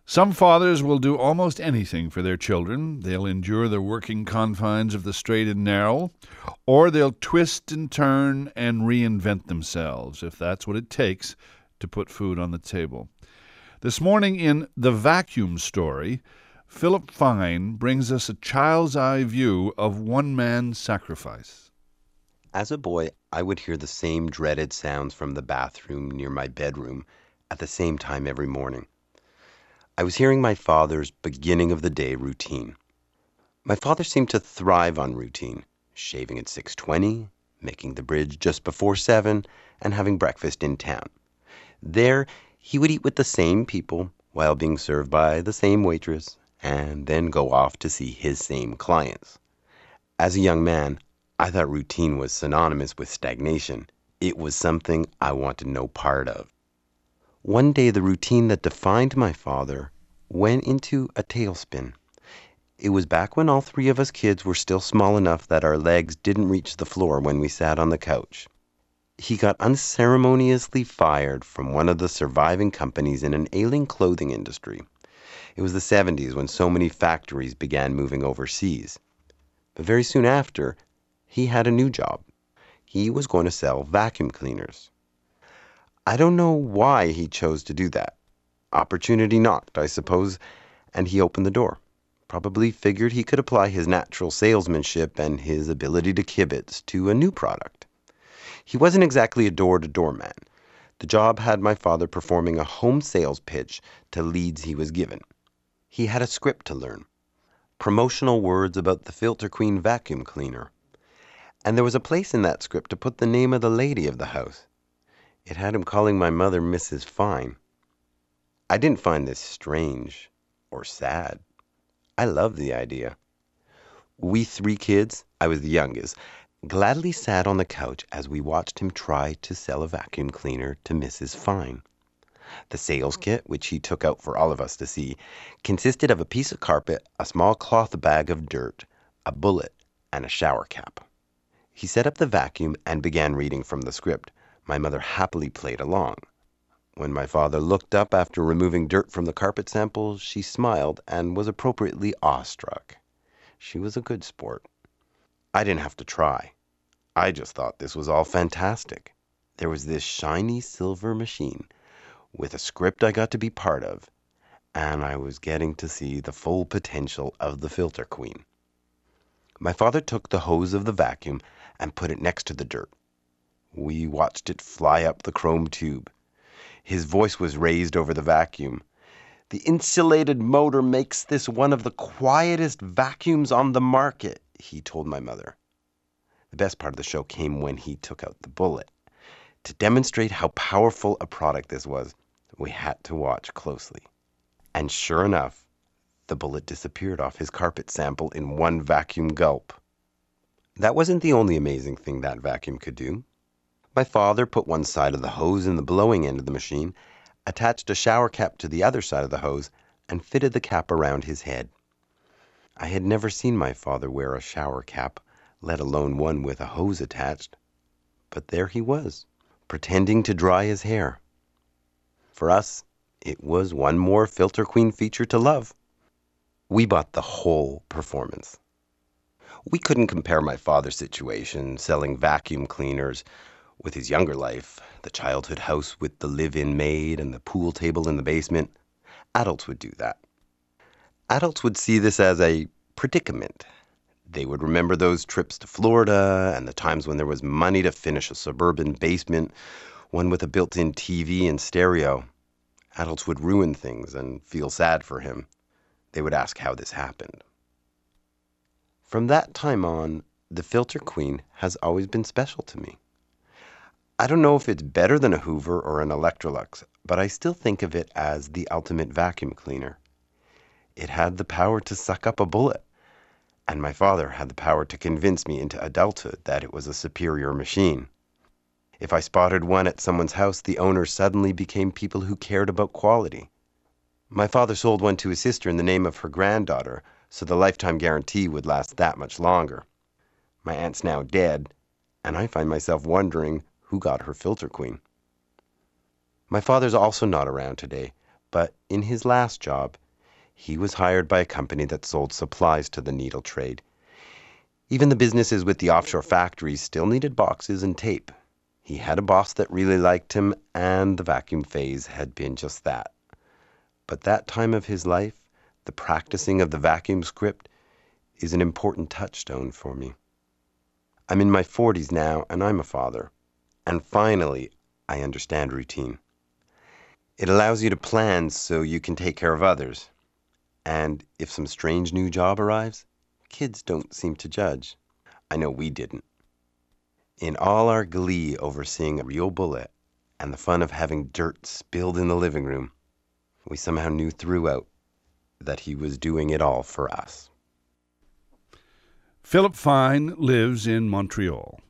Some fathers will do almost anything for their children. They'll endure the working confines of the straight and narrow, or they'll twist and turn and reinvent themselves, if that's what it takes to put food on the table. This morning in The Vacuum Story, Philip Fine brings us a child's eye view of one man's sacrifice. As a boy, I would hear the same dreaded sounds from the bathroom near my bedroom at the same time every morning. I was hearing my father's beginning of the day routine. My father seemed to thrive on routine, shaving at 6:20, making the bridge just before 7, and having breakfast in town. There, he would eat with the same people while being served by the same waitress, and then go off to see his same clients. As a young man, I thought routine was synonymous with stagnation. It was something I wanted no part of. One day, the routine that defined my father went into a tailspin. It was back when all three of us kids were still small enough that our legs didn't reach the floor when we sat on the couch. He got unceremoniously fired from one of the surviving companies in an ailing clothing industry. It was the 70s when so many factories began moving overseas. But very soon after, he had a new job. He was going to sell vacuum cleaners. I don't know why he chose to do that. Opportunity knocked, I suppose, and he opened the door. Probably figured he could apply his natural salesmanship and his ability to kibitz to a new product. He wasn't exactly a door-to-door man. The job had my father performing a home sales pitch to leads he was given. He had a script to learn. Promotional words about the Filter Queen vacuum cleaner. And there was a place in that script to put the name of the lady of the house. It had him calling my mother Mrs. Fine. I didn't find this strange or sad. I loved the idea. We three kids, I was the youngest, gladly sat on the couch as we watched him try to sell a vacuum cleaner to Mrs. Fine. The sales kit, which he took out for all of us to see, consisted of a piece of carpet, a small cloth bag of dirt, a bullet, and a shower cap. He set up the vacuum and began reading from the script. My mother happily played along. When my father looked up after removing dirt from the carpet sample, she smiled and was appropriately awestruck. She was a good sport. I didn't have to try. I just thought this was all fantastic. There was this shiny silver machine with a script I got to be part of, and I was getting to see the full potential of the Filter Queen. My father took the hose of the vacuum and put it next to the dirt. We watched it fly up the chrome tube. His voice was raised over the vacuum. "The insulated motor makes this one of the quietest vacuums on the market," he told my mother. The best part of the show came when he took out the bullet. To demonstrate how powerful a product this was, we had to watch closely. And sure enough, the bullet disappeared off his carpet sample in one vacuum gulp. That wasn't the only amazing thing that vacuum could do. My father put one side of the hose in the blowing end of the machine, attached a shower cap to the other side of the hose, and fitted the cap around his head. I had never seen my father wear a shower cap, let alone one with a hose attached. But there he was, pretending to dry his hair. For us, it was one more Filter Queen feature to love. We bought the whole performance. We couldn't compare my father's situation, selling vacuum cleaners, with his younger life, the childhood house with the live-in maid and the pool table in the basement. Adults would do that. Adults would see this as a predicament. They would remember those trips to Florida and the times when there was money to finish a suburban basement, one with a built-in TV and stereo. Adults would ruin things and feel sad for him. They would ask how this happened. From that time on, the Filter Queen has always been special to me. I don't know if it's better than a Hoover or an Electrolux, but I still think of it as the ultimate vacuum cleaner. It had the power to suck up a bullet, and my father had the power to convince me into adulthood that it was a superior machine. If I spotted one at someone's house, the owners suddenly became people who cared about quality. My father sold one to his sister in the name of her granddaughter, so the lifetime guarantee would last that much longer. My aunt's now dead, and I find myself wondering who got her Filter Queen. My father's also not around today, But in his last job, he was hired by a company that sold supplies to the needle trade. Even the businesses with the offshore factories still needed boxes and tape. He had a boss that really liked him, and the vacuum phase had been just that. But that time of his life, the practicing of the vacuum script, is an important touchstone for me. I'm in my 40s now, and I'm a father. And finally, I understand routine. It allows you to plan so you can take care of others. And if some strange new job arrives, kids don't seem to judge. I know we didn't. In all our glee over seeing a real bullet and the fun of having dirt spilled in the living room, we somehow knew throughout that he was doing it all for us. Philip Fine lives in Montreal.